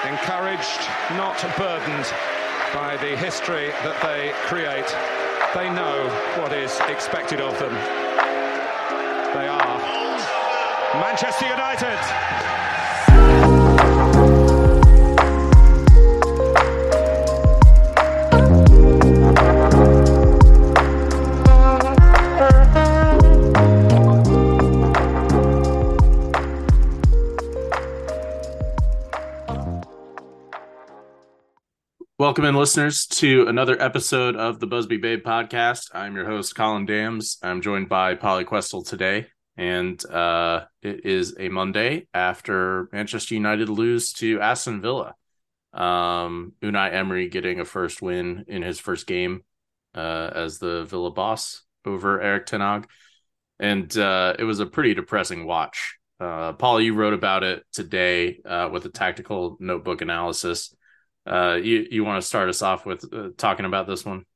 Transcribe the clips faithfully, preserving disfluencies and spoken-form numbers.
encouraged, not burdened by the history that they create. They know what is expected of them. They are Manchester United. Welcome in, listeners, to another episode of the Busby Babe podcast. I'm your host, Colin Dams. I'm joined by Polly Questel today, and uh, it is a Monday after Manchester United lose to Aston Villa. Um, Unai Emery getting a first win in his first game uh, as the Villa boss over Erik ten Hag, and uh, it was a pretty depressing watch. Uh, Polly, you wrote about it today uh, with a tactical notebook analysis. Uh, you you want to start us off with uh, talking about this one?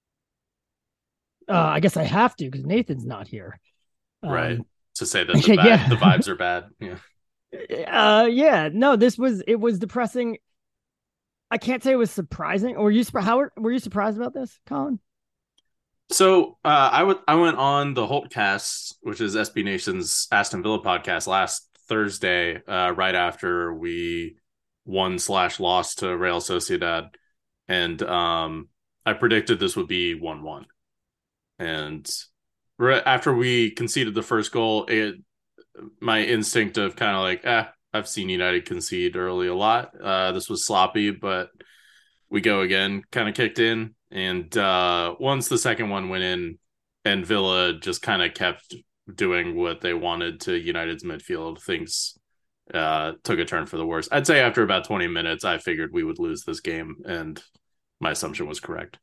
Uh, I guess I have to because Nathan's not here. Right. Um, to say that the, vibe, yeah. the vibes are bad. Yeah. Uh, yeah. No, this was, it was depressing. I can't say it was surprising. Were you, how were you surprised about this, Colin? So uh, I would I went on the Holtcast, which is S B Nation's Aston Villa podcast, last Thursday, uh, right after we won slash lost to Real Sociedad, and um, I predicted this would be one one. And right after we conceded the first goal, it my instinct of kind of like, ah, I've seen United concede early a lot. Uh, this was sloppy, but we go again, kind of kicked in. And uh, once the second one went in, and Villa just kind of kept doing what they wanted to United's midfield, things uh, took a turn for the worse. I'd say after about twenty minutes, I figured we would lose this game, and my assumption was correct.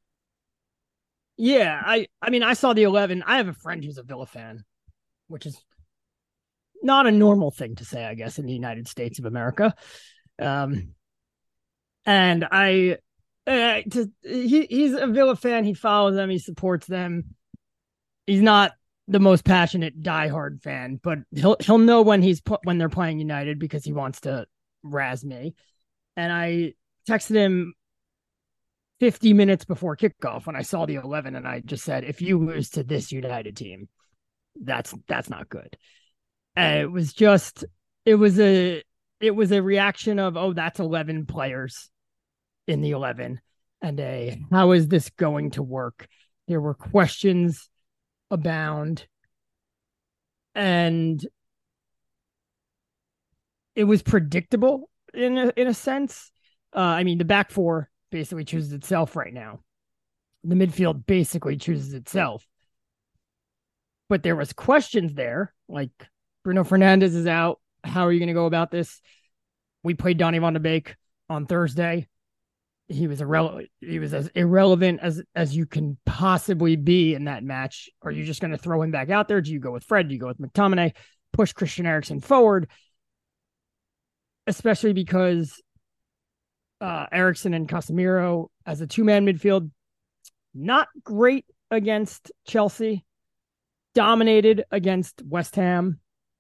Yeah, I, I mean, I saw the eleven. I have a friend who's a Villa fan, which is not a normal thing to say, I guess, in the United States of America. Um, and I, uh, to, he he's a Villa fan. He follows them. He supports them. He's not the most passionate diehard fan, but he'll he'll know when he's when they're playing United because he wants to razz me. And I texted him fifty minutes before kickoff when I saw the eleven, and I just said, if you lose to this United team, that's that's not good. And it was just it was a it was a reaction of, oh, that's eleven players in the eleven, and a how is this going to work? There were questions abound, and it was predictable in a, in a sense. Uh, I mean, the back four basically chooses itself right now. The midfield basically chooses itself. But there was questions there, like Bruno Fernandes is out. How are you going to go about this? We played Donny van de Beek on Thursday. He was irrelevant. He was as irrelevant as as you can possibly be in that match. Are you just going to throw him back out there? Do you go with Fred? Do you go with McTominay? Push Christian Eriksen forward, especially because uh, Eriksen and Casemiro as a two-man midfield, not great against Chelsea, dominated against West Ham.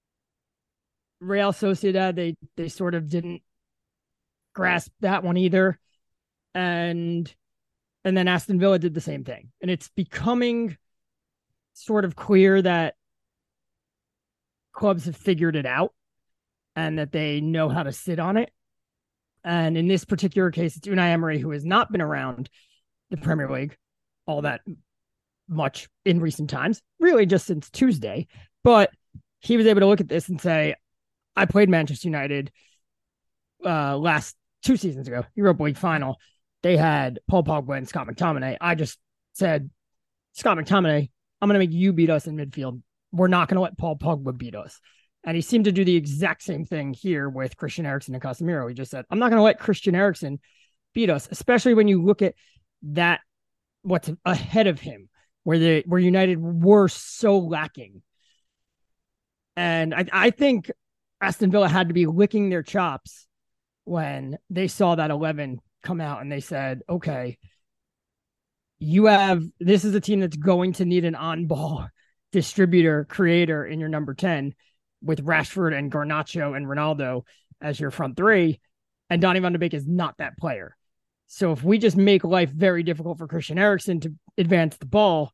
Real Sociedad, they they sort of didn't grasp that one either. And and then Aston Villa did the same thing. And it's becoming sort of clear that clubs have figured it out and that they know how to sit on it. And in this particular case, it's Unai Emery, who has not been around the Premier League all that much in recent times, really just since Tuesday. But he was able to look at this and say, I played Manchester United uh, last two seasons ago, Europa League final. They had Paul Pogba and Scott McTominay. I just said, Scott McTominay, I'm going to make you beat us in midfield. We're not going to let Paul Pogba beat us. And he seemed to do the exact same thing here with Christian Eriksen and Casemiro. He just said, I'm not going to let Christian Eriksen beat us, especially when you look at that, what's ahead of him, where they where United were so lacking. And I, I think Aston Villa had to be licking their chops when they saw that eleven come out and they said, okay, you have, this is a team that's going to need an on-ball distributor, creator in your number ten with Rashford and Garnacho and Ronaldo as your front three. And Donny van de Beek is not that player. So if we just make life very difficult for Christian Eriksen to advance the ball,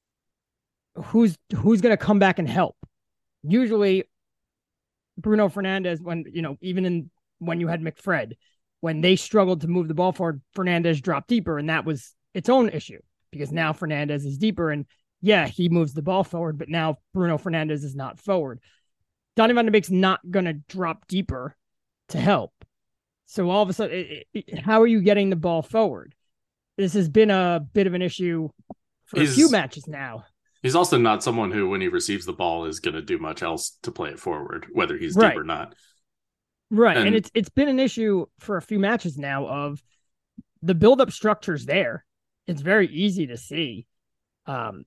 who's who's going to come back and help? Usually Bruno Fernandes, when, you know, even in when you had McFred, when they struggled to move the ball forward, Fernandes dropped deeper, and that was its own issue because now Fernandes is deeper, and yeah, he moves the ball forward, but now Bruno Fernandes is not forward. Donny van de Beek's not going to drop deeper to help. So all of a sudden, it, it, how are you getting the ball forward? This has been a bit of an issue for he's, a few matches now. He's also not someone who, when he receives the ball, is going to do much else to play it forward, whether he's right. deep or not. Right, and, and it's it's been an issue for a few matches now of the build-up structure's there. It's very easy to see. Um,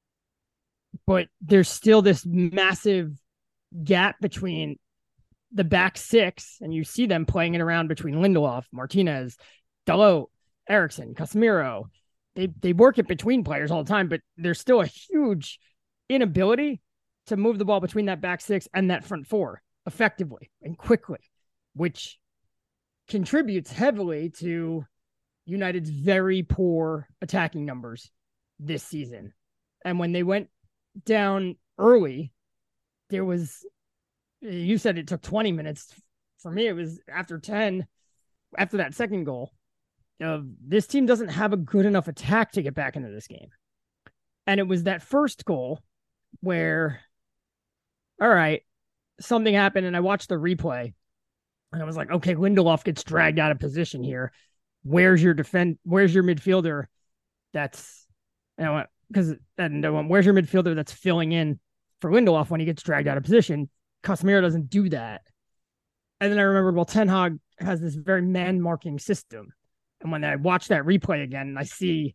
but there's still this massive gap between the back six, and you see them playing it around between Lindelof, Martinez, Dalot, Eriksen, Casemiro. They they work it between players all the time, but there's still a huge inability to move the ball between that back six and that front four effectively and quickly, which contributes heavily to United's very poor attacking numbers this season. And when they went down early, there was, you said it took twenty minutes. For me, it was after ten, after that second goal. Uh, this team doesn't have a good enough attack to get back into this game. And it was that first goal where, all right, something happened, and I watched the replay, and I was like, okay, Lindelof gets dragged out of position here. Where's your defend? Where's your midfielder? That's, you know, because and uh, where's your midfielder that's filling in for Lindelof when he gets dragged out of position? Casemiro doesn't do that. And then I remembered, well, Ten Hag has this very man-marking system. And when I watch that replay again, I see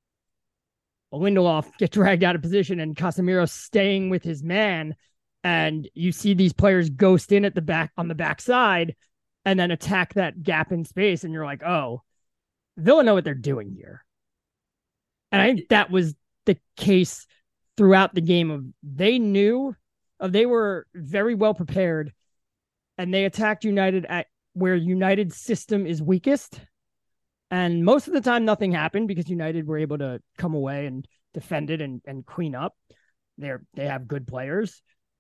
Lindelof get dragged out of position and Casemiro staying with his man. And you see these players ghost in at the back on the backside and then attack that gap in space. And you're like, oh, Villa know what they're doing here. And I think that was the case throughout the game. Of they knew, uh, they were very well prepared, and they attacked United at where United's system is weakest. And most of the time, nothing happened because United were able to come away and defend it and, and clean up. They're, they have good players.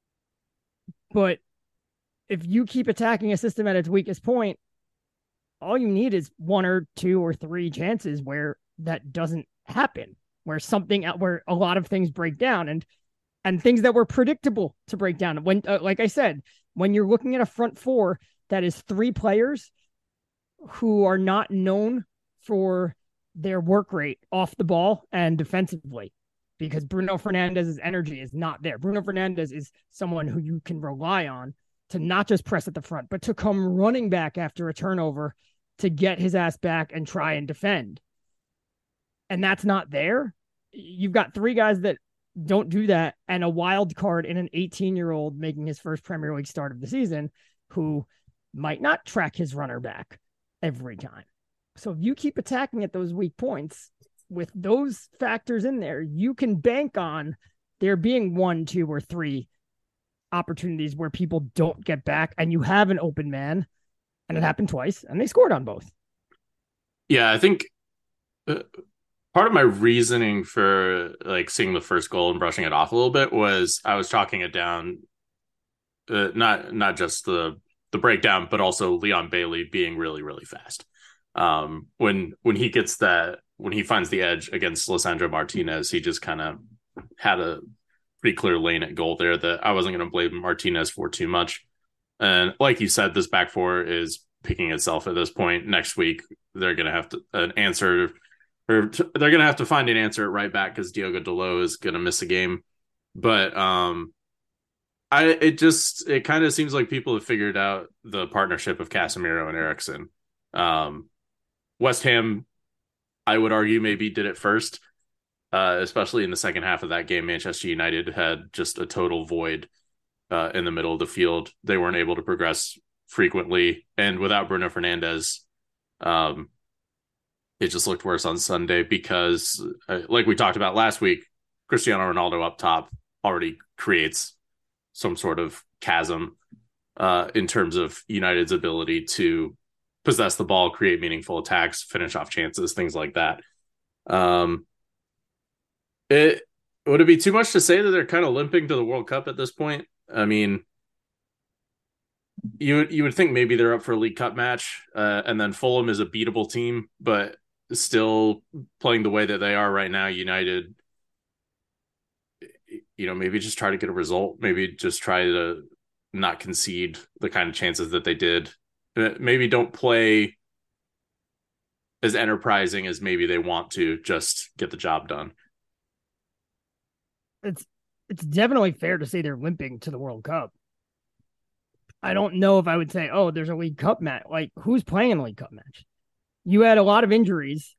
But if you keep attacking a system at its weakest point, all you need is one or two or three chances where that doesn't happen, where something, where a lot of things break down, and and things that were predictable to break down. When, uh, like I said, when you're looking at a front four that is three players who are not known for their work rate off the ball and defensively, because Bruno Fernandes's energy is not there. Bruno Fernandes is someone who you can rely on to not just press at the front, but to come running back after a turnover to get his ass back and try and defend. And that's not there. You've got three guys that don't do that, and a wild card in an eighteen-year-old making his first Premier League start of the season who might not track his runner back every time. So if you keep attacking at those weak points with those factors in there, you can bank on there being one, two, or three opportunities where people don't get back, and you have an open man, and it happened twice, and they scored on both. Yeah, I think uh, part of my reasoning for like seeing the first goal and brushing it off a little bit was I was chalking it down, uh, not not just the the breakdown, but also Leon Bailey being really, really fast. Um, when when he gets that, when he finds the edge against Lisandro Martinez, he just kind of had a pretty clear lane at goal there that I wasn't going to blame Martinez for too much. And like you said, this back four is picking itself at this point. Next week, they're going to have to an answer, or t- they're going to have to find an answer at right back because Diogo Dalot is going to miss a game. But um, I it just it kind of seems like people have figured out the partnership of Casemiro and Eriksen. Um, West Ham, I would argue, maybe did it first, uh, especially in the second half of that game. Manchester United had just a total void uh, in the middle of the field. They weren't able to progress frequently, and without Bruno Fernandes, um, it just looked worse on Sunday because, uh, like we talked about last week, Cristiano Ronaldo up top already creates some sort of chasm uh, in terms of United's ability to possess the ball, create meaningful attacks, finish off chances, things like that. Um, it would it be too much to say that they're kind of limping to the World Cup at this point? I mean, you you would think maybe they're up for a League Cup match, uh, and then Fulham is a beatable team, but still playing the way that they are right now, United, you know, maybe just try to get a result, maybe just try to not concede the kind of chances that they did. Maybe don't play as enterprising as maybe they want to, just get the job done. It's it's definitely fair to say they're limping to the World Cup. I don't know if I would say, oh, there's a League Cup match. Like, who's playing in a League Cup match? You had a lot of injuries,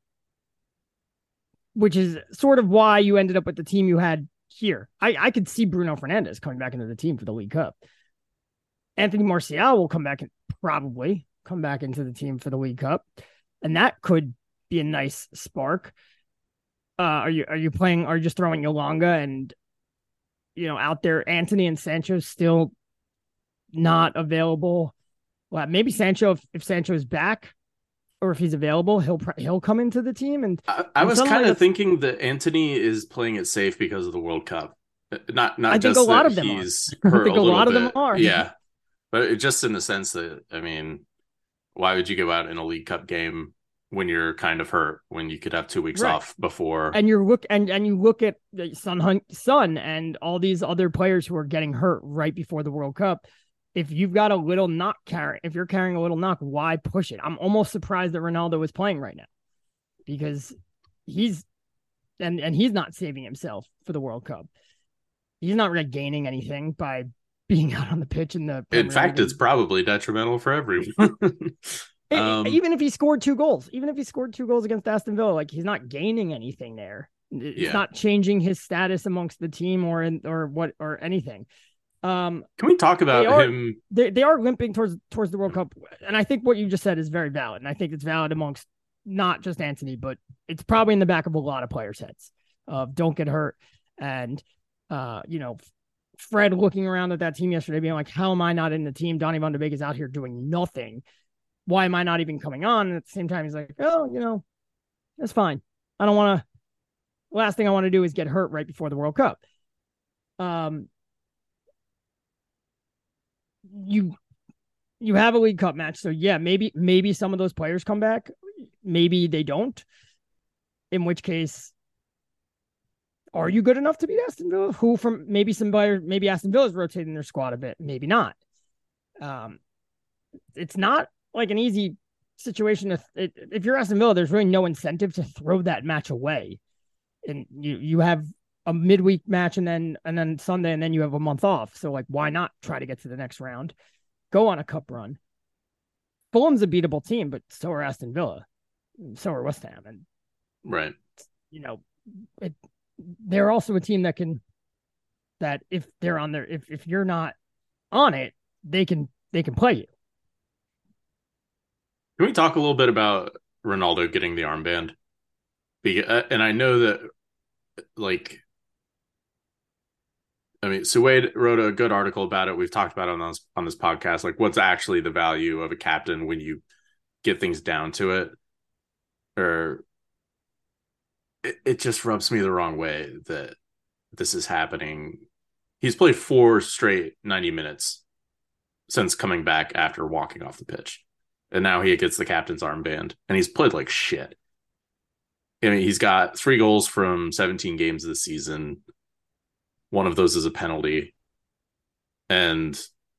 which is sort of why you ended up with the team you had here. I, I could see Bruno Fernandes coming back into the team for the League Cup. Anthony Martial will come back and probably come back into the team for the League Cup. And that could be a nice spark. Uh, are you are you playing, are you just throwing Elanga and, you know, out there? Anthony and Sancho still not available. Well, maybe Sancho, if, if Sancho is back or if he's available, he'll he'll come into the team. And I, I and was kind of like thinking that Anthony is playing it safe because of the World Cup. Not not I just think a lot that of them he's are. I hurt think a, a little lot of bit. them are. Yeah, but it, just in the sense that, I mean, why would you go out in a League Cup game when you're kind of hurt, when you could have two weeks Right. off before? And you look and, and you look at Son Son and all these other players who are getting hurt right before the World Cup. If you've got a little knock carry, if you're carrying a little knock, why push it? I'm almost surprised that Ronaldo is playing right now, because he's and and he's not saving himself for the World Cup. He's not really gaining anything by being out on the pitch in the Premier In fact, League. it's probably detrimental for everyone. um, Even if he scored two goals, even if he scored two goals against Aston Villa, like, he's not gaining anything there. It's Yeah. not changing his status amongst the team or in, or what or anything. Um, Can we talk about they are, him? They they are limping towards towards the World Cup, and I think what you just said is very valid, and I think it's valid amongst not just Anthony, but it's probably in the back of a lot of players' heads of don't get hurt, and uh, you know, Fred looking around at that team yesterday, being like, "How am I not in the team? Donny van de Beek is out here doing nothing. Why am I not even coming on?" And at the same time, he's like, "Oh, you know, that's fine. I don't want to. Last thing I want to do is get hurt right before the World Cup." Um. You you have a League Cup match, so yeah, maybe maybe some of those players come back, maybe they don't. In which case, are you good enough to beat Aston Villa? Who from maybe some players, maybe Aston Villa's rotating their squad a bit, maybe not. Um, it's not like an easy situation. To, it, if you're Aston Villa, there's really no incentive to throw that match away, and you you have a midweek match and then and then Sunday, and then you have a month off. So, like, why not try to get to the next round? Go on a cup run. Fulham's a beatable team, but so are Aston Villa. So are West Ham. And, Right. you know, it, they're also a team that can, that if they're on their, if, if you're not on it, they can, they can play you. Can we talk a little bit about Ronaldo getting the armband? Because, and I know that, like, I mean, Suede wrote a good article about it. We've talked about it on this, on this podcast. Like, what's actually the value of a captain when you get things down to it? Or it, it just rubs me the wrong way that this is happening. He's played four straight ninety minutes since coming back after walking off the pitch. And now he gets the captain's armband. And he's played like shit. I mean, he's got three goals from seventeen games this season. One of those is a penalty. And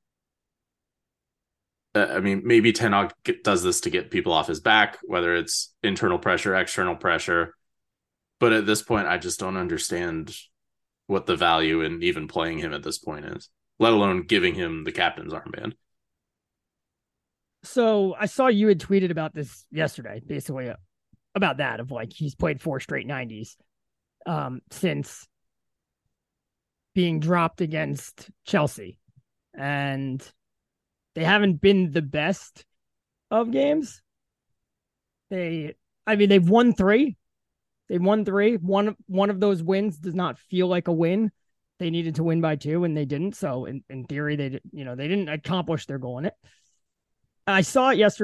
uh, I mean, maybe Ten Hag does this to get people off his back, whether it's internal pressure, external pressure. But at this point, I just don't understand what the value in even playing him at this point is, let alone giving him the captain's armband. So I saw you had tweeted about this yesterday, basically uh, about that, of like, he's played four straight nineties um, since being dropped against Chelsea, and they haven't been the best of games. They, I mean, they've won three. They won three. One, one of those wins does not feel like a win. They needed to win by two, and they didn't. So in, in theory, they, you know, they didn't accomplish their goal in it. I saw it yesterday.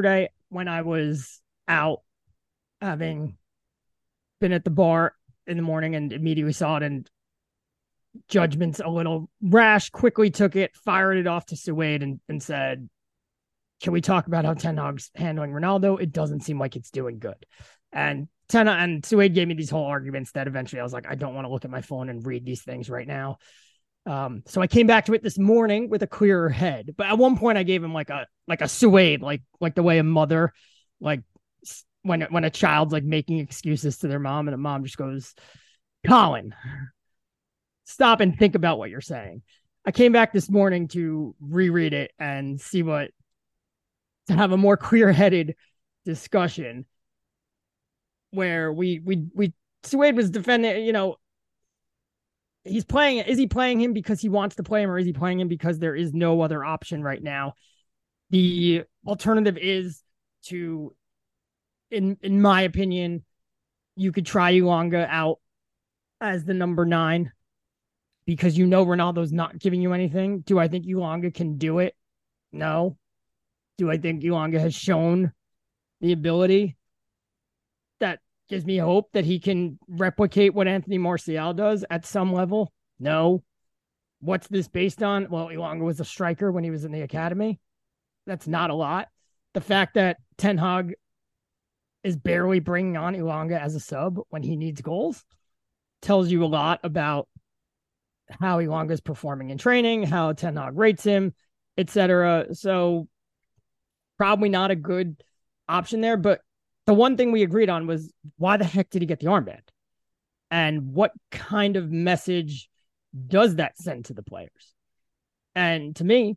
when I was out having been at the bar in the morning and immediately saw it, and judgment's a little rash, quickly took it, fired it off to Suede and, and said, can we talk about how Ten Hag's handling Ronaldo? It doesn't seem like it's doing good. And Ten and Suede gave me these whole arguments that eventually I was like, I don't want to look at my phone and read these things right now. Um, so I came back to it this morning with a clearer head. But at one point I gave him like a like a Suede, like like the way a mother, like when when a child's like making excuses to their mom, and the mom just goes, Colin, stop and think about what you're saying. I came back this morning to reread it and see what, to have a more clear-headed discussion where we, we, we, Suede was defending, you know, he's playing, is he playing him because he wants to play him, or is he playing him because there is no other option right now? The alternative is to, in, in my opinion, you could try Elanga out as the number nine, because you know Ronaldo's not giving you anything. Do I think Elanga can do it? No. Do I think Elanga has shown the ability that gives me hope that he can replicate what Anthony Martial does at some level? No. What's this based on? Well, Elanga was a striker when he was in the academy. That's not a lot. The fact that Ten Hag is barely bringing on Elanga as a sub when he needs goals tells you a lot about how Elanga is performing in training, how Ten Hag rates him, et cetera. So probably not a good option there. But the one thing we agreed on was, why the heck did he get the armband? And what kind of message does that send to the players? And to me,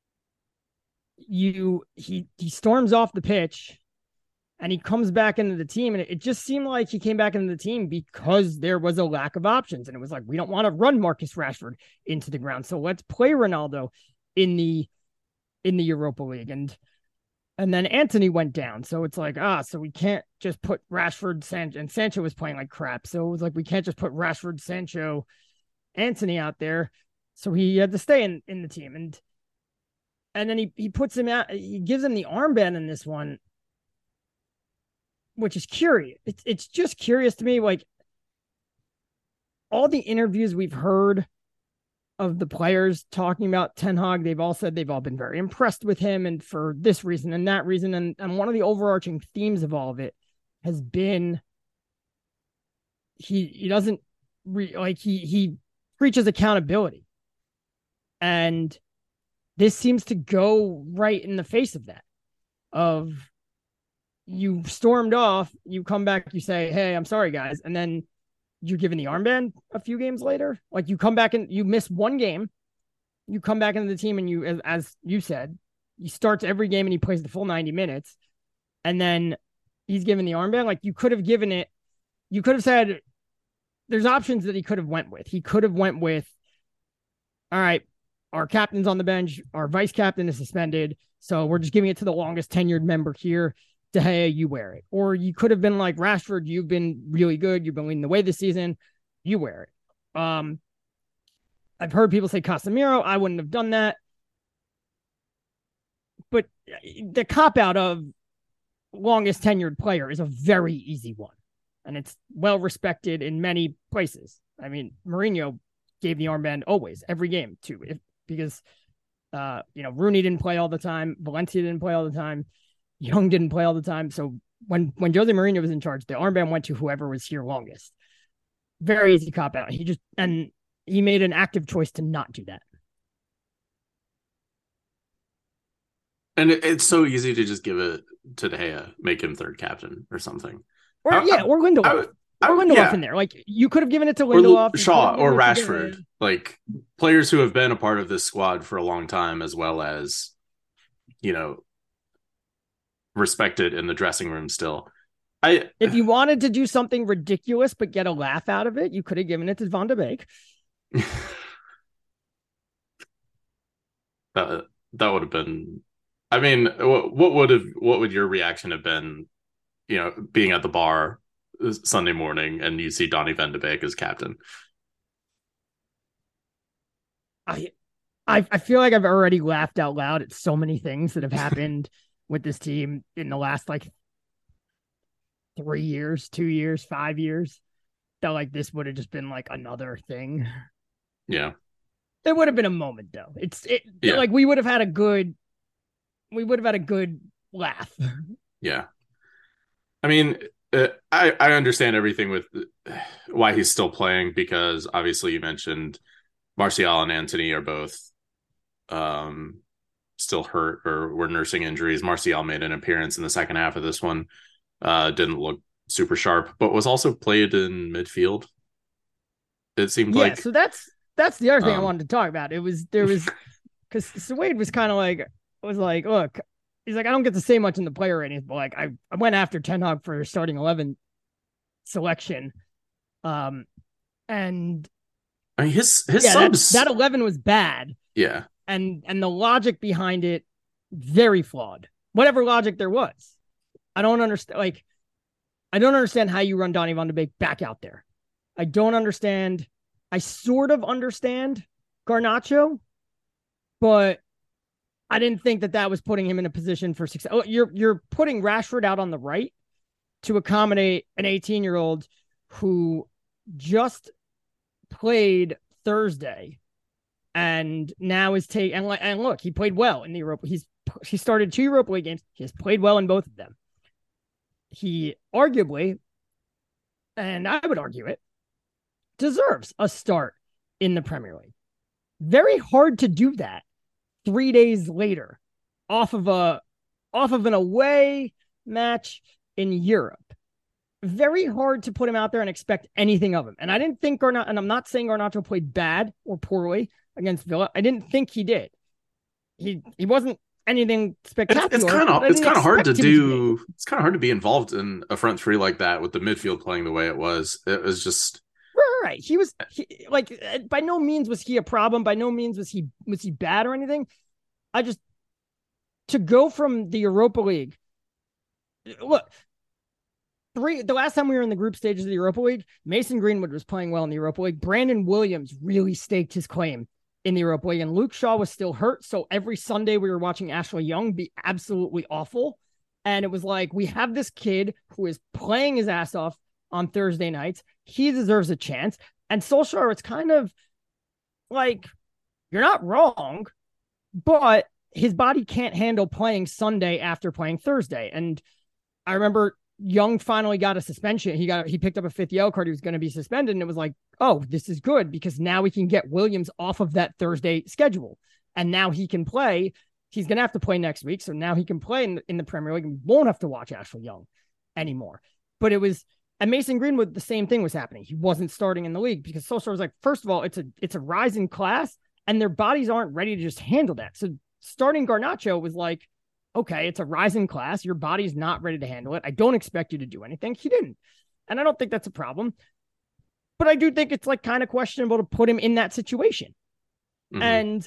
you he he storms off the pitch and he comes back into the team, and it, it just seemed like he came back into the team because there was a lack of options. And it was like, we don't want to run Marcus Rashford into the ground, so let's play Ronaldo in the in the Europa League. And and then Antony went down, so it's like, ah, so we can't just put Rashford, Sancho, and Sancho was playing like crap, so it was like, we can't just put Rashford, Sancho, Antony out there. So he had to stay in, in the team. And and then he, he puts him out, he gives him the armband in this one, which is curious. It's it's just curious to me. Like, all the interviews we've heard of the players talking about Ten Hag, they've all said they've all been very impressed with him, and for this reason and that reason. And, and one of the overarching themes of all of it has been he he doesn't re, like he he preaches accountability, and this seems to go right in the face of that. Of, you stormed off, you come back, you say, hey, I'm sorry, guys. And then you're given the armband a few games later. Like, you come back and you miss one game, you come back into the team, and you, as, as you said, he starts every game and he plays the full ninety minutes. And then he's given the armband. Like, you could have given it, you could have said, there's options that he could have went with. He could have went with, all right, our captain's on the bench, our vice captain is suspended, so we're just giving it to the longest tenured member here. De Gea, you wear it. Or you could have been like, Rashford, you've been really good, you've been leading the way this season, you wear it. Um, I've heard people say Casemiro, I wouldn't have done that. But the cop-out of longest tenured player is a very easy one. And it's well respected in many places. I mean, Mourinho gave the armband always, every game, too, if, because, uh, you know, Rooney didn't play all the time, Valencia didn't play all the time, Young didn't play all the time. So when, when Jose Mourinho was in charge, the armband went to whoever was here longest. Very easy cop out. He just, and he made an active choice to not do that. And it, it's so easy to just give it to De Gea, make him third captain or something. Or I, yeah, or Lindelof. I, I, or Lindelof yeah. in there. Like, you could have given it to Lindelof. Or Shaw or Rashford. Like, players who have been a part of this squad for a long time, as well as, you know, respected in the dressing room still. I If you wanted to do something ridiculous but get a laugh out of it, you could have given it to Van de Beek. that, that would have been, I mean, what, what would have, what would your reaction have been, you know, being at the bar Sunday morning and you see Donny Van de Beek as captain? I, I I feel like I've already laughed out loud at so many things that have happened with this team in the last like three years, two years, five years, that like this would have just been like another thing. Yeah. There would have been a moment though. It's it Yeah. like we would have had a good we would have had a good laugh. Yeah. I mean, uh, I, I understand everything with uh, why he's still playing, because obviously you mentioned Martial and Antony are both um, still hurt or were nursing injuries. Martial made an appearance in the second half of this one. Uh, didn't look super sharp, but was also played in midfield. It seemed yeah, like. So that's that's the other thing um, I wanted to talk about. It was there was because Suede was kind of like was like, look, he's like, I don't get to say much in the player ratings, but like I, I went after Ten Hag for starting eleven selection. Um and I mean, his his yeah, subs. that, that eleven was bad. Yeah. And and the logic behind it, very flawed. Whatever logic there was. I don't understand. Like, I don't understand how you run Donny van de Beek back out there. I don't understand. I sort of understand Garnacho, but I didn't think that that was putting him in a position for success. Oh, you're you're putting Rashford out on the right to accommodate an eighteen-year-old who just played Thursday and now is taking and, and look, he played well in the Europa. He's he started two Europa League games. He has played well in both of them. He arguably, and I would argue it, deserves a start in the Premier League. Very hard to do that three days later off of a off of an away match in Europe. Very hard to put him out there and expect anything of him. And I didn't think Garnacho, and I'm not saying Garnacho played bad or poorly against Villa. I didn't think he did. He he wasn't anything spectacular. It's kind of it's kind of hard to do. To it's kind of hard to be involved in a front three like that with the midfield playing the way it was. It was just right. He was he, like, by no means was he a problem. By no means was he was he bad or anything. I just to go from the Europa League. Look, three the last time we were in the group stages of the Europa League, Mason Greenwood was playing well in the Europa League. Brandon Williams really staked his claim in the Europa League, and Luke Shaw was still hurt. So every Sunday we were watching Ashley Young be absolutely awful. And it was like, we have this kid who is playing his ass off on Thursday nights. He deserves a chance. And Solskjaer, it's kind of like, you're not wrong, but his body can't handle playing Sunday after playing Thursday. And I remember Young finally got a suspension. He got he picked up a fifth yellow card. He was going to be suspended, and it was like, oh, this is good because now we can get Williams off of that Thursday schedule, and now he can play. He's going to have to play next week, so now he can play in, in the Premier League and won't have to watch Ashley Young anymore. But it was, and Mason Greenwood, the same thing was happening. He wasn't starting in the league because Solskjaer was like, first of all, it's a it's a rising class, and their bodies aren't ready to just handle that. So starting Garnacho was like, okay, it's a rising class. Your body's not ready to handle it. I don't expect you to do anything. He didn't. And I don't think that's a problem. But I do think it's like kind of questionable to put him in that situation. Mm-hmm. And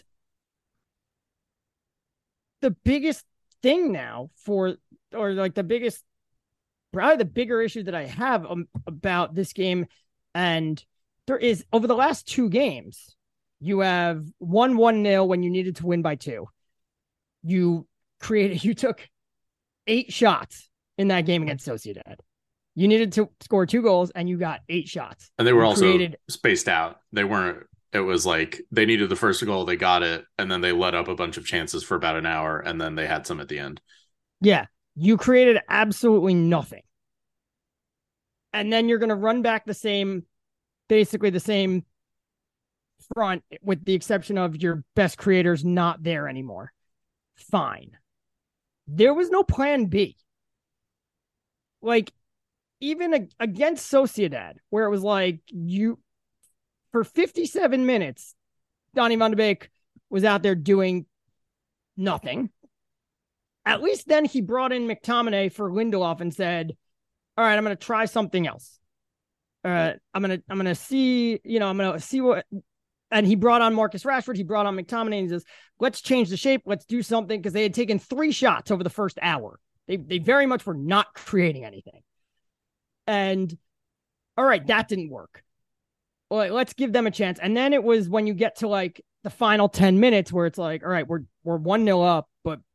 the biggest thing now for, or like the biggest, probably the bigger issue that I have um, about this game, and there is over the last two games, you have won one nil when you needed to win by two. You created, you took eight shots in that game against Sociedad. You needed to score two goals and you got eight shots. And they were you also created... spaced out. They weren't, it was like they needed the first goal, they got it, and then they let up a bunch of chances for about an hour, and then they had some at the end. Yeah. You created absolutely nothing. And then you're going to run back the same, basically the same front, with the exception of your best creators not there anymore. Fine. There was no plan B. Like, even a, against Sociedad, where it was like, you, for fifty-seven minutes, Donny van de Beek was out there doing nothing. At least then he brought in McTominay for Lindelof and said, all right, I'm going to try something else. Uh, I'm going to, I'm going to see, you know, I'm going to see what, and he brought on Marcus Rashford. He brought on McTominay and he says, let's change the shape. Let's do something. Because they had taken three shots over the first hour. They they very much were not creating anything. And all right, that didn't work. Well, let's give them a chance. And then it was when you get to like the final ten minutes where it's like, all right, we're we're one nil up, but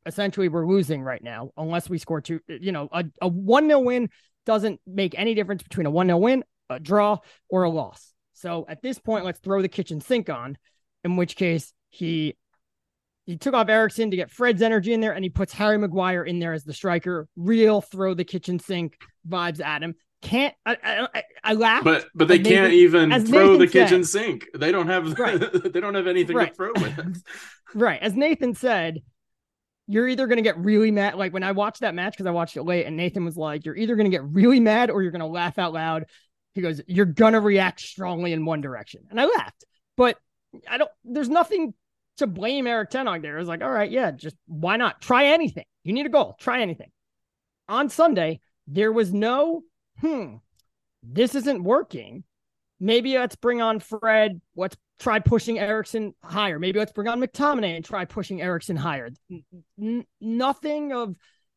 essentially we're losing right now unless we score two. You know, a, a one nil win doesn't make any difference between a one nil win, a draw, or a loss. So at this point, let's throw the kitchen sink on, in which case he he took off Eriksson to get Fred's energy in there, and he puts Harry Maguire in there as the striker. Real throw the kitchen sink vibes at him. Can't I? I, I laugh, but but they can't Nathan, even throw Nathan the kitchen said, sink. They don't have right. they don't have anything right. to throw with. Right, as Nathan said, you're either going to get really mad. Like when I watched that match, because I watched it late, and Nathan was like, "You're either going to get really mad or you're going to laugh out loud." He goes, "You're going to react strongly in one direction," and I laughed. But I don't. There's nothing to blame Erik ten Hag there. It was like, all right, yeah, just why not try anything? You need a goal, try anything. On Sunday, there was no, hmm, this isn't working. Maybe let's bring on Fred. Let's try pushing Eriksson higher. Maybe let's bring on McTominay and try pushing Eriksson higher. N- nothing of,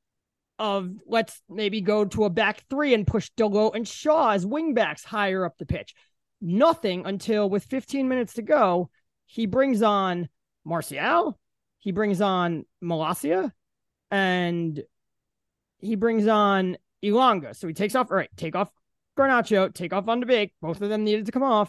of let's maybe go to a back three and push Dalot and Shaw as wingbacks higher up the pitch. Nothing until with fifteen minutes to go, he brings on Martial, he brings on Malacia, and he brings on Elanga. So he takes off, all right, take off Garnacho, take off Van de Beek. Both of them needed to come off.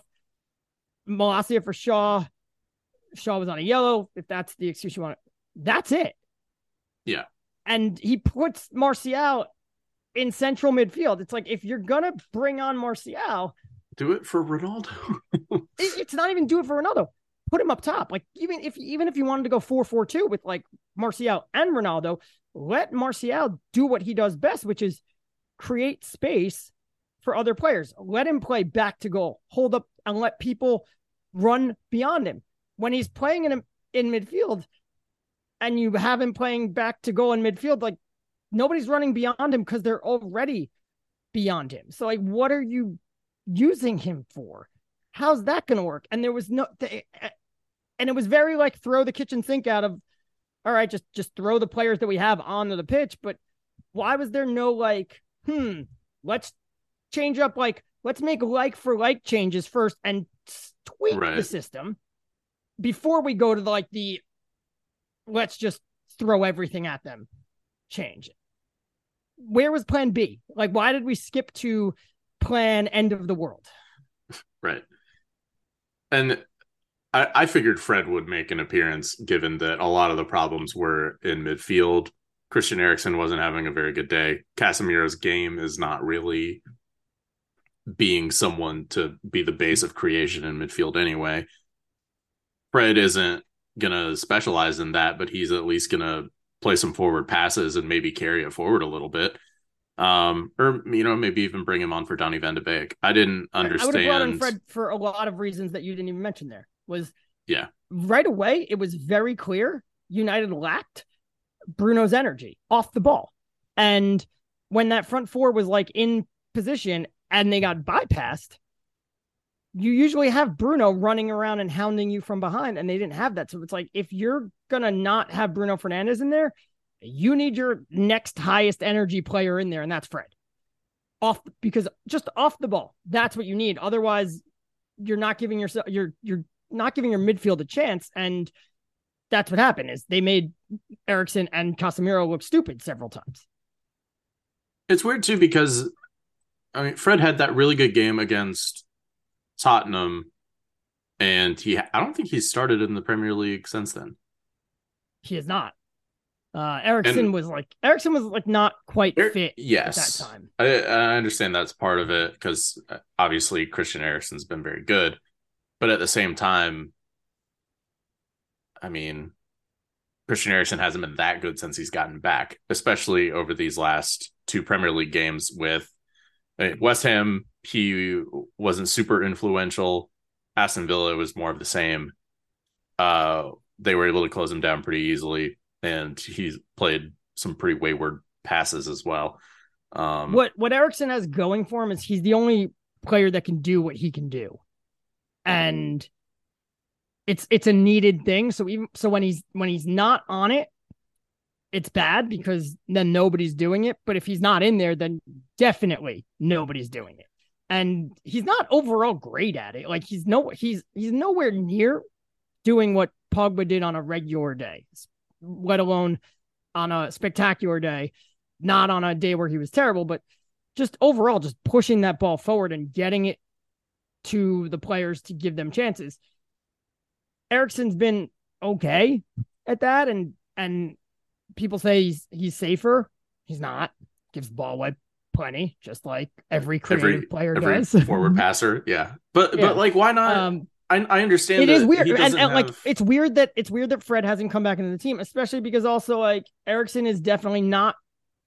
Malacia for Shaw. Shaw was on a yellow, if that's the excuse you want. That's it. Yeah. And he puts Martial in central midfield. It's like, if you're going to bring on Martial, do it for Ronaldo. it, it's not even do it for Ronaldo. Put him up top. Like even if even if you wanted to go four four two with like Martial and Ronaldo, let Martial do what he does best, which is create space for other players. Let him play back to goal, hold up, and let people run beyond him. When he's playing in in midfield, and you have him playing back to goal in midfield, like nobody's running beyond him because they're already beyond him. So like, what are you using him for? How's that going to work? And there was no, and it was very like throw the kitchen sink out of, all right, just, just throw the players that we have onto the pitch. But why was there no like, hmm, let's change up, like, let's make like for like changes first and tweak right. the system before we go to the, like the, let's just throw everything at them change. Where was plan B? Like, why did we skip to plan end of the world? Right. And I, I figured Fred would make an appearance, given that a lot of the problems were in midfield. Christian Eriksen wasn't having a very good day. Casemiro's game is not really being someone to be the base of creation in midfield anyway. Fred isn't going to specialize in that, but he's at least going to play some forward passes and maybe carry it forward a little bit. Um, or, you know, maybe even bring him on for Donny van de Beek. I didn't understand. I would have brought in Fred for a lot of reasons that you didn't even mention there. Was yeah. Right away, it was very clear United lacked Bruno's energy off the ball. And when that front four was like in position and they got bypassed, you usually have Bruno running around and hounding you from behind, and they didn't have that. So it's like, if you're going to not have Bruno Fernandes in there, you need your next highest energy player in there, and that's Fred. Off because just off the ball, that's what you need. Otherwise, you're not giving yourself you're you're not giving your midfield a chance, and that's what happened. Is they made Eriksson and Casemiro look stupid several times. It's weird too because I mean, Fred had that really good game against Tottenham, and he I don't think he's started in the Premier League since then. He is not. Uh, Eriksson and, was like Eriksson was like not quite er, fit yes. at that time. I, I understand that's part of it because obviously Christian Eriksen's been very good, but at the same time, I mean, Christian Eriksen hasn't been that good since he's gotten back, especially over these last two Premier League games with I mean, West Ham. He wasn't super influential. Aston Villa was more of the same. Uh, they were able to close him down pretty easily. And he's played some pretty wayward passes as well. Um, what what Eriksson has going for him is he's the only player that can do what he can do, and it's it's a needed thing. So even so, when he's when he's not on it, it's bad because then nobody's doing it. But if he's not in there, then definitely nobody's doing it. And he's not overall great at it. Like he's no he's he's nowhere near doing what Pogba did on a regular day, let alone on a spectacular day, not on a day where he was terrible, but just overall, just pushing that ball forward and getting it to the players to give them chances. Eriksen's been okay at that, and and people say he's he's safer. He's not. Gives the ball away plenty, just like every creative every, player every does. Forward passer, yeah. But Yeah. but like, why not? Um, I I understand it that is weird, he and, doesn't and like have- it's weird that it's weird that Fred hasn't come back into the team, especially because also like Eriksen is definitely not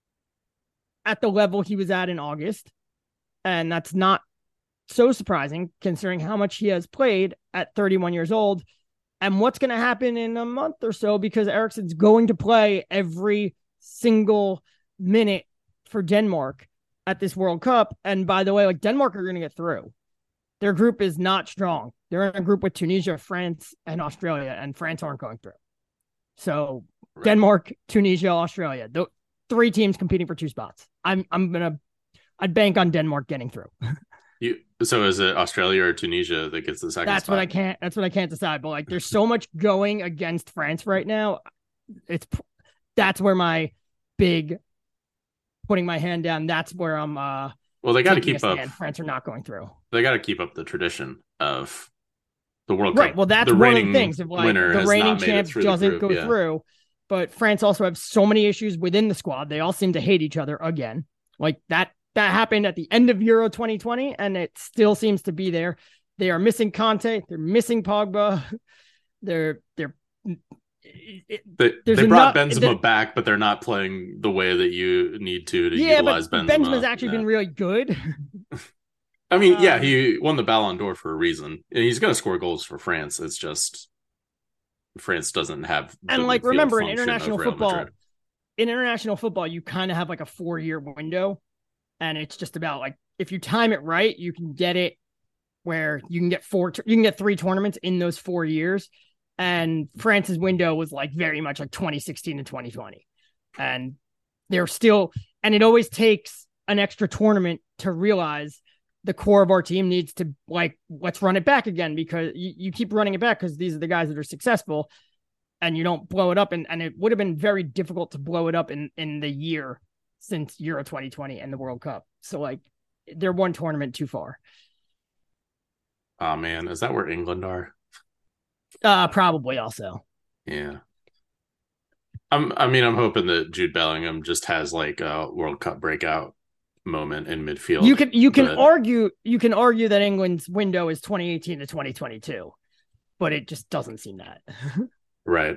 at the level he was at in August, and that's not so surprising considering how much he has played at thirty-one years old and what's going to happen in a month or so, because Eriksen's going to play every single minute for Denmark at this World Cup. And by the way, like Denmark are going to get through. Their group is not strong. They're in a group with Tunisia, France, and Australia, and France aren't going through. So right. Denmark, Tunisia, Australia, the three teams competing for two spots. I'm I'm gonna I'd bank on Denmark getting through. You so is it Australia or Tunisia that gets the second That's spot? what I can't that's what I can't decide. But like there's so much going against France right now. It's that's where my big putting my hand down. That's where I'm uh well they gotta keep up. France are not going through. They gotta keep up the tradition of the World right. Cup. Well, that's the one of the things. If like the reigning champ doesn't go yeah. through, but France also have so many issues within the squad. They all seem to hate each other again. Like that that happened at the end of Euro twenty twenty, and it still seems to be there. They are missing Conte. They're missing Pogba. They're they're. It, they they brought enough, Benzema the, back, but they're not playing the way that you need to to yeah, utilize but Benzema. Benzema's actually yeah. been really good. I mean, um, yeah, he won the Ballon d'Or for a reason, and he's going to score goals for France. It's just France doesn't have. And like, remember, in international football, in international football, you kind of have like a four-year window, and it's just about like if you time it right, you can get it where you can get four, you can get three tournaments in those four years. And France's window was like very much like twenty sixteen to twenty twenty, and they're still, and it always takes an extra tournament to realize the core of our team needs to like, let's run it back again, because you, you keep running it back because these are the guys that are successful, and you don't blow it up. And, and it would have been very difficult to blow it up in, in the year since Euro twenty twenty and the World Cup. So like they're one tournament too far. Oh man, is that where England are? Uh, probably also. Yeah. I'm, I mean, I'm hoping that Jude Bellingham just has like a World Cup breakout moment in midfield. You can you can but... argue you can argue that England's window is twenty eighteen to twenty twenty-two, but it just doesn't seem that. Right.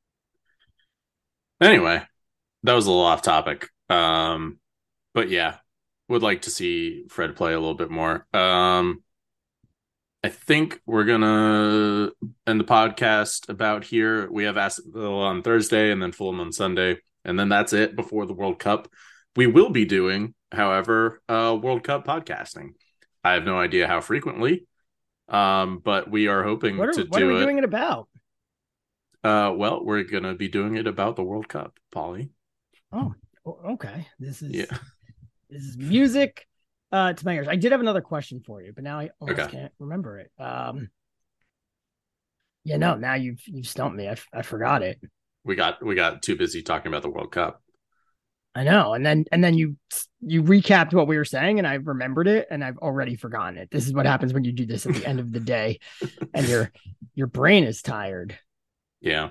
Anyway, that was a little off topic. Um, but yeah, would like to see Fred play a little bit more. Um, I think we're going to end the podcast about here. We have Aston Villa on Thursday and then Fulham on Sunday. And then that's it before the World Cup. We will be doing, however, uh, World Cup podcasting. I have no idea how frequently, um, but we are hoping what are, to what do are we it. doing it about? Uh, well, we're going to be doing it about the World Cup, Polly. Oh, okay. This is, yeah. this is music. Uh, to my ears. I did have another question for you, but now I almost okay. can't remember it. Um, yeah, no, now you've you've stumped me. I, I forgot it. We got we got too busy talking about the World Cup. I know, and then and then you you recapped what we were saying, and I remembered it, and I've already forgotten it. This is what happens when you do this at the end of the day, and your your brain is tired. Yeah.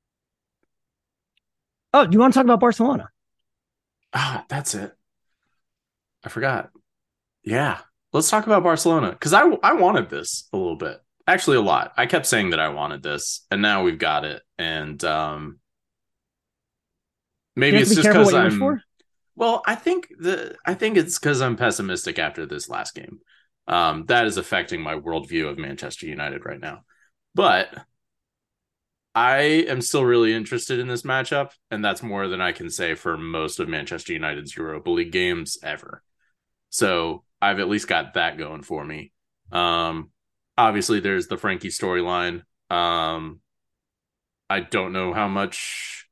Oh, do you want to talk about Barcelona? Ah, that's it. I forgot. Yeah, let's talk about Barcelona, because I, I wanted this a little bit. Actually, a lot. I kept saying that I wanted this, and now we've got it. And um, maybe it's just because I'm. Well, I think the I think it's because I'm pessimistic after this last game. Um, that is affecting my worldview of Manchester United right now. But I am still really interested in this matchup, and that's more than I can say for most of Manchester United's Europa League games ever. So I've at least got that going for me. Um, obviously, there's the Frankie storyline. Um, I don't know how much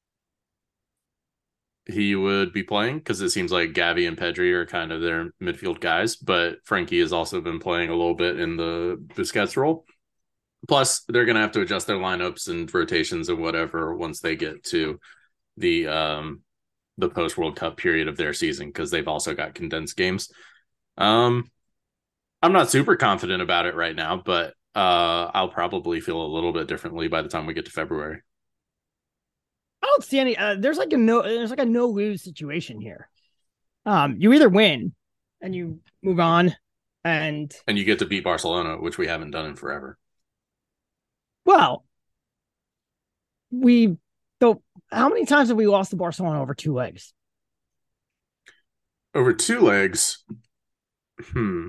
he would be playing, because it seems like Gavi and Pedri are kind of their midfield guys, but Frankie has also been playing a little bit in the Busquets role. Plus, they're going to have to adjust their lineups and rotations and whatever once they get to the um the post World Cup period of their season because they've also got condensed games. Um, I'm not super confident about it right now, but uh, I'll probably feel a little bit differently by the time we get to February. I don't see any. Uh, there's like a no. There's like a no lose situation here. Um, you either win and you move on, and and you get to beat Barcelona, which we haven't done in forever. Well, we so how many times have we lost to Barcelona over two legs? Over two legs. Hmm.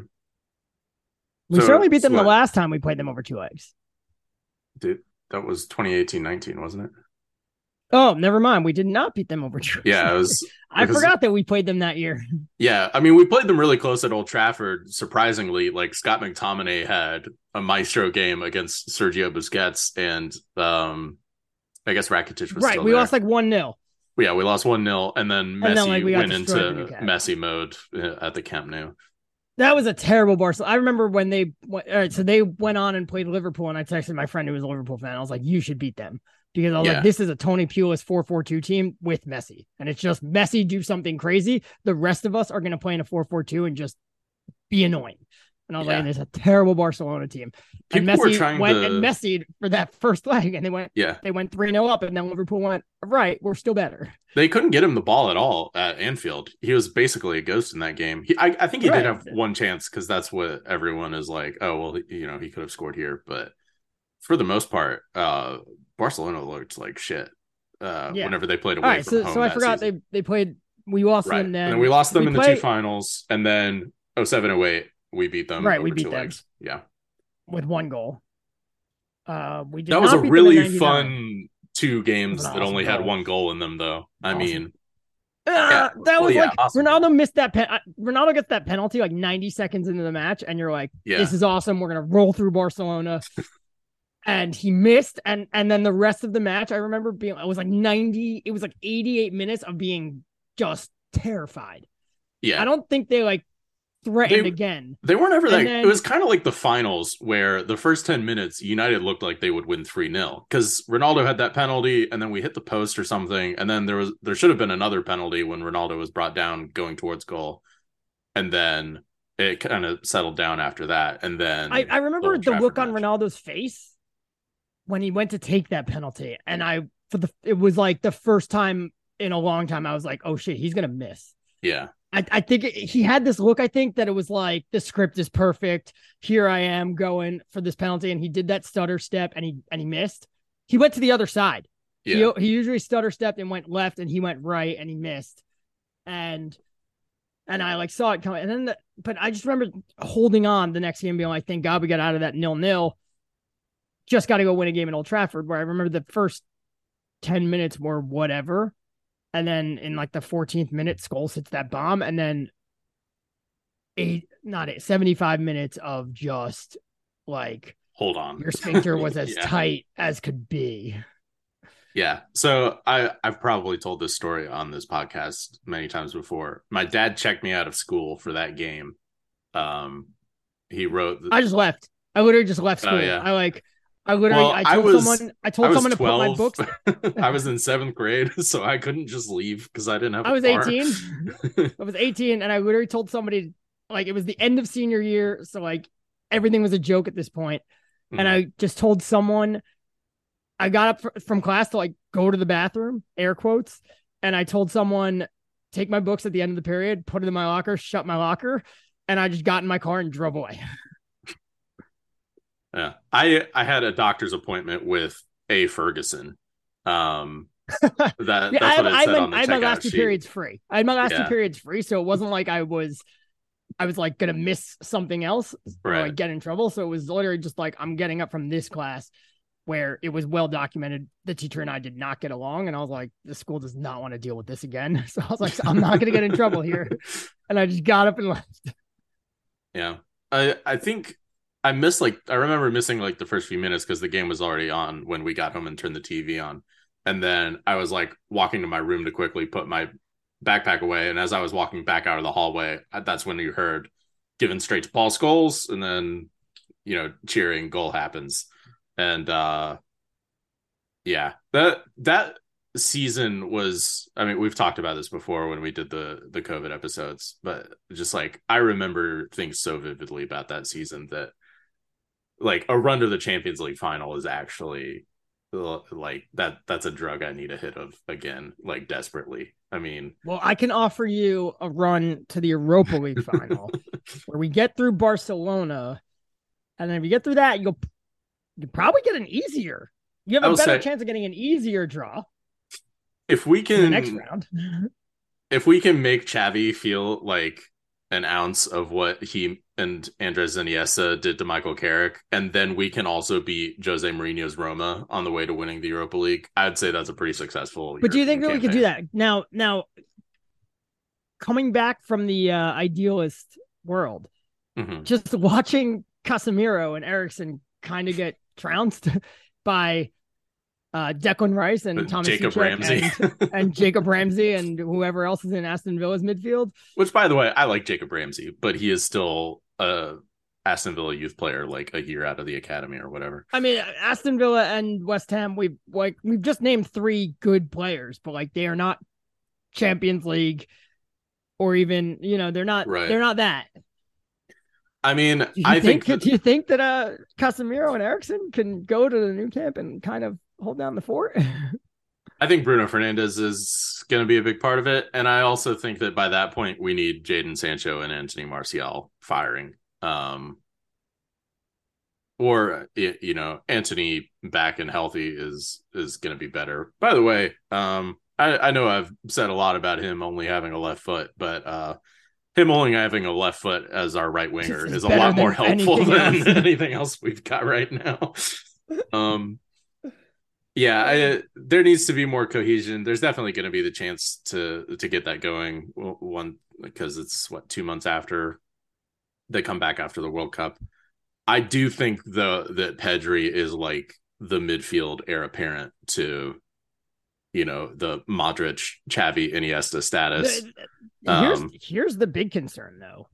We so, certainly beat them what? the last time we played them over two legs. Dude, that was twenty eighteen nineteen, wasn't it? Oh, never mind. We did not beat them over two legs. Yeah, it was. I because, forgot that we played them that year. Yeah, I mean, we played them really close at Old Trafford. Surprisingly, like Scott McTominay had a maestro game against Sergio Busquets, and um, I guess Rakitic was right. Still we there. lost like one nil. Yeah, we lost one nil, and then Messi and then, like, we went into Messi mode at the Camp Nou. That was a terrible Barcelona. I remember when they went, all right, so they went on and played Liverpool, and I texted my friend who was a Liverpool fan. I was like, you should beat them. Because I was yeah. like, this is a Tony Pulis four four two team with Messi. And it's just Messi do something crazy. The rest of us are going to play in a four four two and just be annoying. And I was yeah. like, it's a terrible Barcelona team. People and Messi were trying went to... and Messi for that first leg, and they went yeah. they went three nil up, and then Liverpool went, right, we're still better. They couldn't get him the ball at all at Anfield. He was basically a ghost in that game. He, I, I think he right. did have one chance because that's what everyone is like, oh, well, you know, he could have scored here. But for the most part, uh, Barcelona looked like shit uh, yeah. whenever they played away right, from so, home. So I forgot season. they they played. We lost right. them then. And then we lost them we in play... the two finals, and then oh seven oh eight we beat them. Right, over we beat two them. legs. Yeah, with one goal. Uh, we did that was not a beat really them in fun two games that, that awesome only goal. had one goal in them, though. I awesome. mean, uh, yeah. that was well, like yeah, awesome. Ronaldo missed that. Pe- Ronaldo gets that penalty like ninety seconds into the match, and you're like, yeah. "This is awesome. We're gonna roll through Barcelona." And he missed, and and then the rest of the match, I remember being, it was like ninety, it was like eighty-eight minutes of being just terrified. Yeah, I don't think they like threatened they, again. They weren't ever like then, it was kind of like the finals where the first ten minutes United looked like they would win three nil because Ronaldo had that penalty, and then we hit the post or something, and then there was there should have been another penalty when Ronaldo was brought down going towards goal, and then it kind of settled down after that, and then I, I remember the look on Ronaldo's face when he went to take that penalty, and I for the it was like the first time in a long time I was like, oh shit, he's gonna miss. Yeah, I, I think it, he had this look. I think that it was like the script is perfect. Here I am going for this penalty, and he did that stutter step, and he and he missed. He went to the other side. Yeah, he, he usually stutter stepped and went left, and he went right, and he missed. And and I like saw it coming, and then the, but I just remember holding on the next game, being like, thank God we got out of that nil nil. Just got to go win a game at Old Trafford, where I remember the first ten minutes were whatever. And then in like the fourteenth minute, Scholes hits that bomb. And then eight, not eight, seventy-five minutes of just like, hold on. Your sphincter was as yeah. tight as could be. Yeah. So I, I've probably told this story on this podcast many times before. My dad checked me out of school for that game. Um, he wrote. The... I just left. I literally just left school. Oh, yeah. I like, I literally, well, I told I was, someone, I told I someone to twelve. put my books. I was in seventh grade, so I couldn't just leave because I didn't have a I was car. eighteen. I was eighteen, and I literally told somebody, like, it was the end of senior year, so like everything was a joke at this point. Mm-hmm. And I just told someone, I got up fr- from class to like go to the bathroom, air quotes, and I told someone, take my books at the end of the period, put it in my locker, shut my locker, and I just got in my car and drove away. Yeah, I I had a doctor's appointment with A. Ferguson. Um, that yeah, that's I, what it I, said I, on the I had my last two sheet. periods free. I had my last yeah. two periods free, so it wasn't like I was, I was like gonna miss something else or right. like get in trouble. So it was literally just like I'm getting up from this class where it was well documented the teacher and I did not get along, and I was like, the school does not want to deal with this again. So I was like, I'm not gonna get in trouble here, and I just got up and left. Yeah, I I think. I missed like I remember missing like the first few minutes because the game was already on when we got home and turned the T V on, and then I was like walking to my room to quickly put my backpack away, and as I was walking back out of the hallway, that's when you heard given straight to Paul Scholes, and then you know cheering, goal happens, and uh, yeah, that that season was, I mean, we've talked about this before when we did the the COVID episodes, but just like I remember things so vividly about that season that like a run to the Champions League final is actually like that that's a drug I need a hit of again, like desperately. I mean, well, I can offer you a run to the Europa League final where we get through Barcelona, and then if you get through that, you'll you probably get an easier. You have a better say, chance of getting an easier draw. If we can the next round. If we can make Xavi feel like an ounce of what he and Andres Iniesta did to Michael Carrick, and then we can also beat Jose Mourinho's Roma on the way to winning the Europa League, I'd say that's a pretty successful. But European do you think that campaign. we could do that now? Now, coming back from the uh, idealist world, mm-hmm. just watching Casemiro and Eriksen kind of get trounced by uh, Declan Rice and Thomas Jacob Suchek Ramsey and, and Jacob Ramsey and whoever else is in Aston Villa's midfield. Which, by the way, I like Jacob Ramsey, but he is still a Aston Villa youth player, like a year out of the academy or whatever. I mean, Aston Villa and West Ham, we've like we've just named three good players, but like they are not Champions League or even, you know, they're not right. they're not that. I mean, I think, think that, do you think that uh Casemiro and Eriksen can go to the new camp and kind of hold down the fort? I think Bruno Fernandes is going to be a big part of it, and I also think that by that point we need Jadon Sancho and Anthony Martial firing, um, or you know, Anthony back and healthy is is going to be better. By the way, um, I, I know I've said a lot about him only having a left foot, but uh, him only having a left foot as our right winger is a lot more helpful than else. anything else we've got right now. Um, yeah, I, there needs to be more cohesion. There's definitely going to be the chance to to get that going. One because it's what two months after they come back after the World Cup. I do think the that Pedri is like the midfield heir apparent to, you know, the Modric, Xavi, Iniesta status. Here's um, here's the big concern though,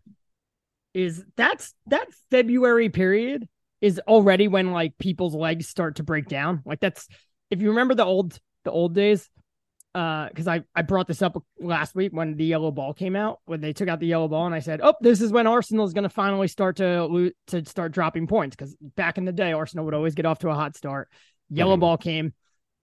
is that's that February period is already when like people's legs start to break down. Like that's if you remember the old the old days, uh, because I I brought this up last week when the yellow ball came out, when they took out the yellow ball, and I said, oh, this is when Arsenal is going to finally start to lose, to start dropping points, because back in the day, Arsenal would always get off to a hot start. Yellow mm-hmm. ball came,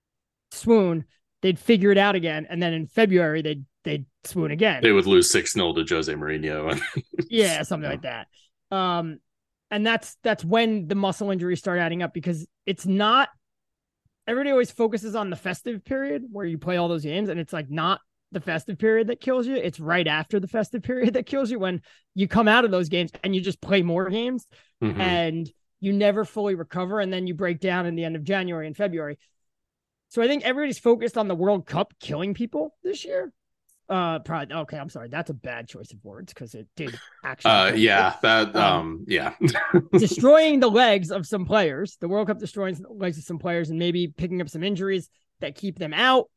swoon. They'd figure it out again, and then in February they'd they'd swoon again. They would lose six nil to Jose Mourinho. yeah, something yeah. like that. Um, and that's that's when the muscle injuries start adding up, because it's not. Everybody always focuses on the festive period where you play all those games, and it's like not the festive period that kills you. It's right after the festive period that kills you, when you come out of those games and you just play more games mm-hmm. and you never fully recover, and then you break down in the end of January and February. So I think everybody's focused on the World Cup killing people this year. Uh, probably okay. I'm sorry, that's a bad choice of words because it did actually. Uh, yeah, that um, um yeah, destroying the legs of some players. The World Cup destroying the legs of some players, and maybe picking up some injuries that keep them out.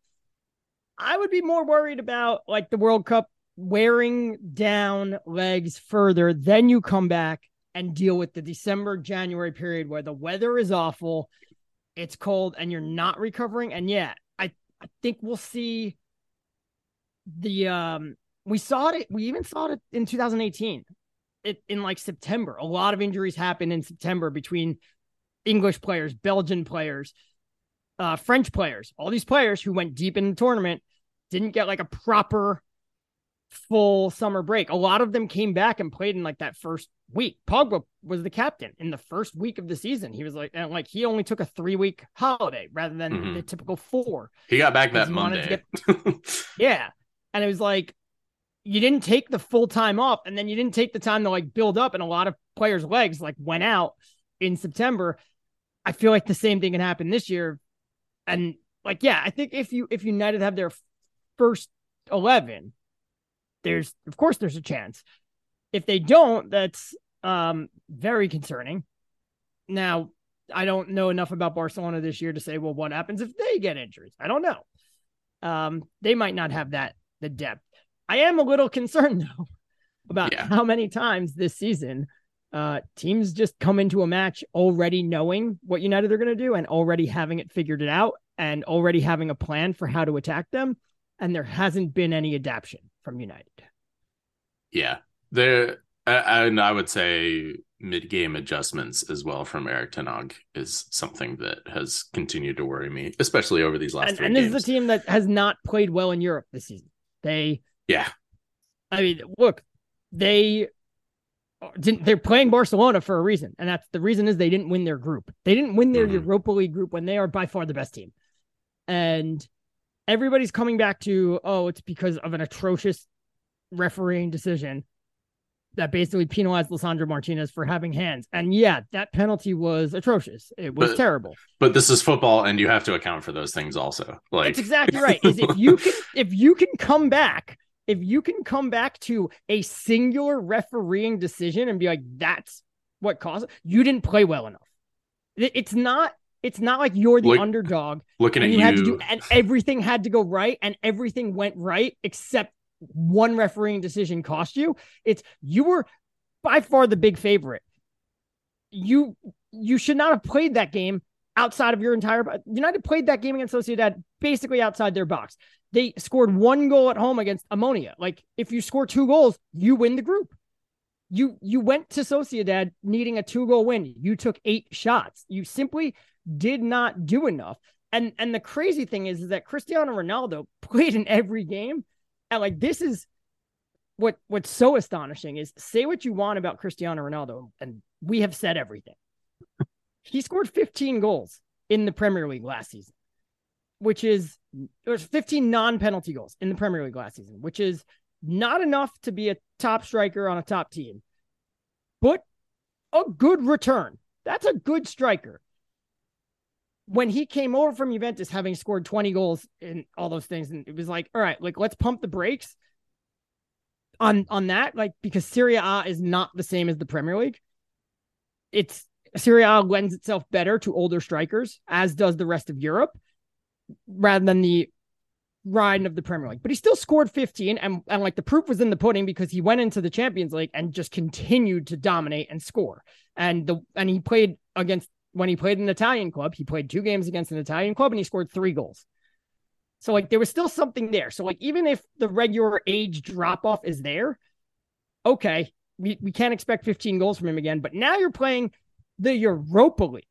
I would be more worried about like the World Cup wearing down legs further. Then you come back and deal with the December, January period where the weather is awful, it's cold, and you're not recovering. And yeah, I I think we'll see. The um we saw it we even saw it in two thousand eighteen it in like September. A lot of injuries happened in September between English players, Belgian players, uh French players. All these players who went deep in the tournament didn't get like a proper full summer break. A lot of them came back and played in like that first week. Pogba was the captain in the first week of the season. He was like, and like he only took a three week holiday rather than mm-hmm. the typical four. He got back that Monday. Get... yeah. And it was like, you didn't take the full time off, and then you didn't take the time to like build up, and a lot of players' legs like went out in September. I feel like the same thing can happen this year. And like, yeah, I think if you, if United have their first eleven, there's, of course there's a chance. If they don't, that's um, very concerning. Now, I don't know enough about Barcelona this year to say, well, what happens if they get injuries? I don't know. Um, they might not have that, the depth. I am a little concerned though about yeah. how many times this season Uh, teams just come into a match already knowing what United are going to do and already having it figured it out and already having a plan for how to attack them. And there hasn't been any adaptation from United. Yeah, there, and I would say mid-game adjustments as well from Erik ten Hag is something that has continued to worry me, especially over these last and, three and games. this is a team that has not played well in Europe this season. They, yeah, I mean, look, they didn't. They're playing Barcelona for a reason, and that's the reason is they didn't win their group. They didn't win their mm-hmm. Europa League group when they are by far the best team, and everybody's coming back to, oh, it's because of an atrocious refereeing decision that basically penalized Lisandro Martinez for having hands. And yeah, that penalty was atrocious. It was but, terrible. But this is football, and you have to account for those things also. Like That's exactly right. Is if you can if you can come back, if you can come back to a singular refereeing decision and be like, that's what caused it, you didn't play well enough. It's not It's not like you're the Look, underdog. Looking and at you, you, had to do, and everything had to go right, and everything went right except one refereeing decision cost you. It's you were by far the big favorite. You you should not have played that game outside of your entire. United played that game against Sociedad basically outside their box. They scored one goal at home against Ammonia. Like if you score two goals, you win the group. You you went to Sociedad needing a two goal win. You took eight shots. You simply did not do enough. And and the crazy thing is, is that Cristiano Ronaldo played in every game. And like, this is what, what's so astonishing is, say what you want about Cristiano Ronaldo, and we have said everything. He scored fifteen goals in the Premier League last season, which is, there's fifteen non-penalty goals in the Premier League last season, which is not enough to be a top striker on a top team, but a good return. That's a good striker. When he came over from Juventus, having scored twenty goals and all those things, and it was like, all right, like, let's pump the brakes on, on that, like, because Serie A is not the same as the Premier League. It's Serie A lends itself better to older strikers, as does the rest of Europe, rather than the ride of the Premier League. But he still scored fifteen, and, and like the proof was in the pudding, because he went into the Champions League and just continued to dominate and score. And the and he played against, when he played in an Italian club, he played two games against an Italian club and he scored three goals. So like there was still something there. So like even if the regular age drop off is there, okay, we, we can't expect fifteen goals from him again. But now you're playing the Europa League,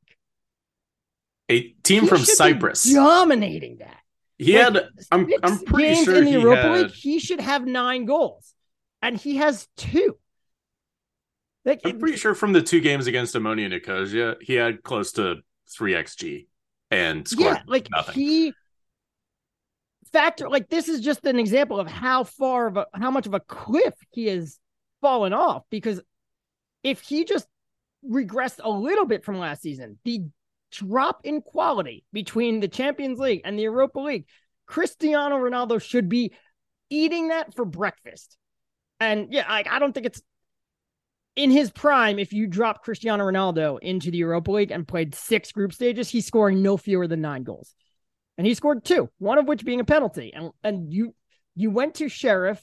a team he from should Cyprus, be dominating that. He like, had, I'm, I'm pretty games sure in the he Europa had, League, he should have nine goals, and he has two. Like, I'm pretty sure from the two games against Ammonia Nicosia, he had close to three X G and scored yeah, like nothing. He factor like this is just an example of how far of a how much of a cliff he has fallen off. Because if he just regressed a little bit from last season, the drop in quality between the Champions League and the Europa League, Cristiano Ronaldo should be eating that for breakfast. And yeah, like I don't think it's in his prime. If you drop Cristiano Ronaldo into the Europa League and played six group stages, he's scoring no fewer than nine goals. And he scored two, one of which being a penalty. And and you you went to Sheriff.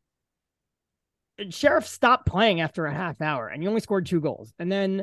And Sheriff stopped playing after a half hour, and you only scored two goals. And then,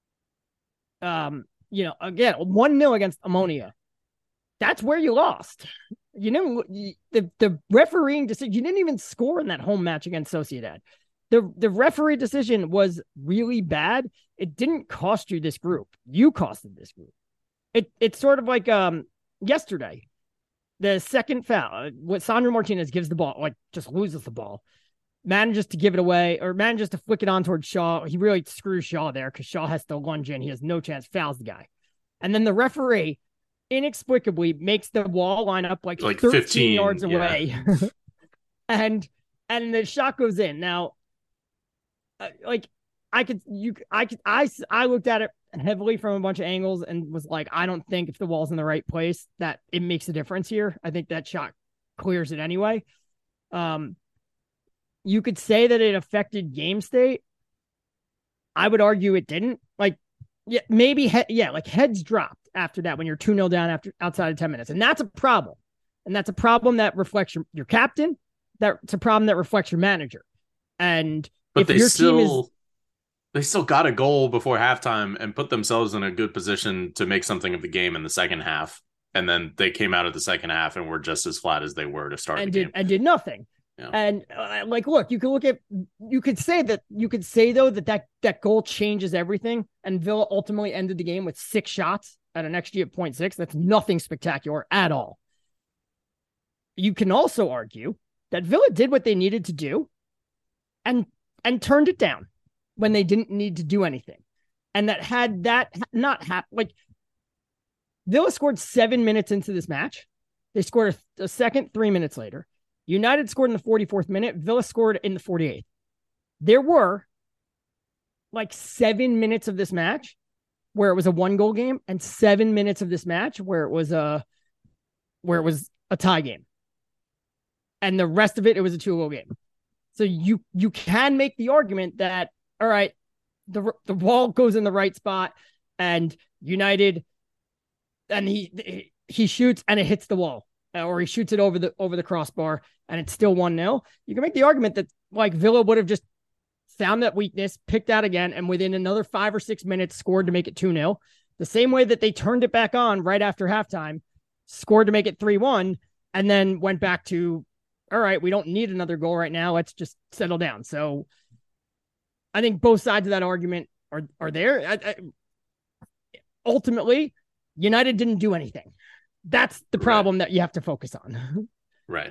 um, you know, again, one nil against Ammonia. That's where you lost. You know, the the refereeing decision. You didn't even score in that home match against Sociedad. The the referee decision was really bad. It didn't cost you this group. You costed this group. It it's sort of like um yesterday, the second foul. What Sandro Martinez gives the ball, like just loses the ball, manages to give it away, or manages to flick it on towards Shaw. He really screws Shaw there because Shaw has to lunge in. He has no chance. Fouls the guy, and then the referee inexplicably makes the wall line up like, like thirteen fifteen yards away, yeah. and and the shot goes in. Now, uh, like I could, you, I could, I, I looked at it heavily from a bunch of angles and was like, I don't think if the wall's in the right place that it makes a difference here. I think that shot clears it anyway. Um, you could say that it affected game state. I would argue it didn't. Like, yeah, maybe, he- yeah, like heads dropped after that when you're two nil down after outside of ten minutes. And that's a problem. And that's a problem that reflects your, your captain. That's a problem that reflects your manager. And but if they your still, team is, they still got a goal before halftime and put themselves in a good position to make something of the game in the second half. And then they came out of the second half and were just as flat as they were to start and the did game. and did nothing. Yeah. And uh, like, look, you could look at, you could say that, you could say though that that that goal changes everything. And Villa ultimately ended the game with six shots at an X G of zero point six. That's nothing spectacular at all. You can also argue that Villa did what they needed to do, and and turned it down when they didn't need to do anything, and that had that not happened, like Villa scored seven minutes into this match. They scored a, a second three minutes later. United scored in the forty-fourth minute. Villa scored in the forty-eighth. There were like seven minutes of this match where it was a one goal game, and seven minutes of this match where it was a where it was a tie game. And the rest of it, it was a two goal game. So you you can make the argument that, all right, the the ball goes in the right spot, and United, and he he shoots and it hits the wall, or he shoots it over the over the crossbar, and it's still one nil. You can make the argument that like Villa would have just found that weakness, picked out again, and within another five or six minutes scored to make it two nil. The same way that they turned it back on right after halftime, scored to make it three one, and then went back to, all right, we don't need another goal right now. Let's just settle down. So I think both sides of that argument are, are there. I, I, ultimately, United didn't do anything. That's the problem right. that you have to focus on. Right.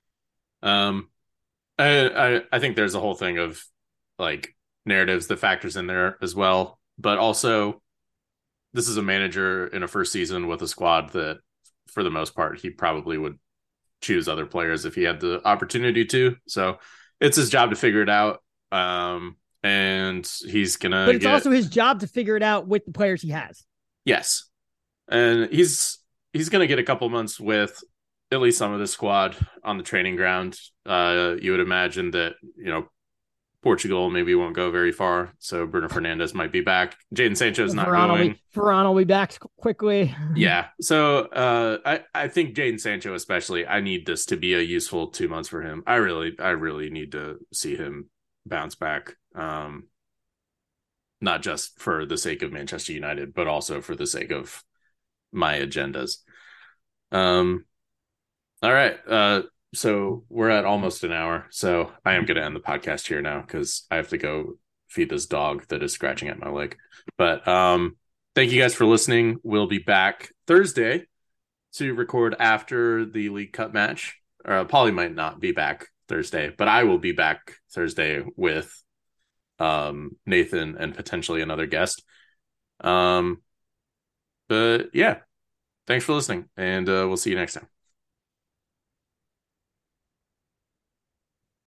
Um, I, I, I think there's a whole thing of like narratives that factors in there as well. But also, this is a manager in a first season with a squad that, for the most part, he probably would choose other players if he had the opportunity to. So it's his job to figure it out. Um, and he's gonna But it's get... also his job to figure it out with the players he has. Yes. And he's he's gonna get a couple months with at least some of the squad on the training ground. Uh, you would imagine that, you know, Portugal maybe won't go very far, so Bruno Fernandes might be back. Jadon Sancho's not Varane going. Will be, Varane will be back quickly. Yeah, so uh, I I think Jadon Sancho especially. I need this to be a useful two months for him. I really I really need to see him bounce back. Um, not just for the sake of Manchester United, but also for the sake of my agendas. Um, all right. Uh, so we're at almost an hour. So I am going to end the podcast here now because I have to go feed this dog that is scratching at my leg. But um, thank you guys for listening. We'll be back Thursday to record after the League Cup match. Uh, Paulie might not be back Thursday, but I will be back Thursday with um, Nathan and potentially another guest. Um, but yeah, thanks for listening, and uh, we'll see you next time.